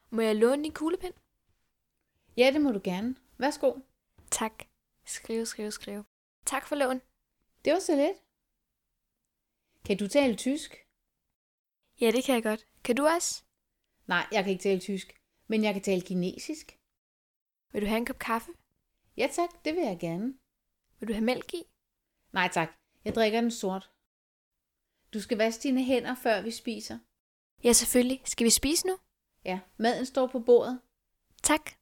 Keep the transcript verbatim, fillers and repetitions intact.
Må jeg låne din kuglepen? Ja, det må du gerne. Værsgo. Tak. Skrive, skrive, skrive. Tak for lån. Det var så lidt. Kan du tale tysk? Ja, det kan jeg godt. Kan du også? Nej, jeg kan ikke tale tysk, men jeg kan tale kinesisk. Vil du have en kop kaffe? Ja tak, det vil jeg gerne. Vil du have mælk i? Nej tak, jeg drikker den sort. Du skal vaske dine hænder, før vi spiser. Ja, selvfølgelig. Skal vi spise nu? Ja, maden står på bordet. Tak.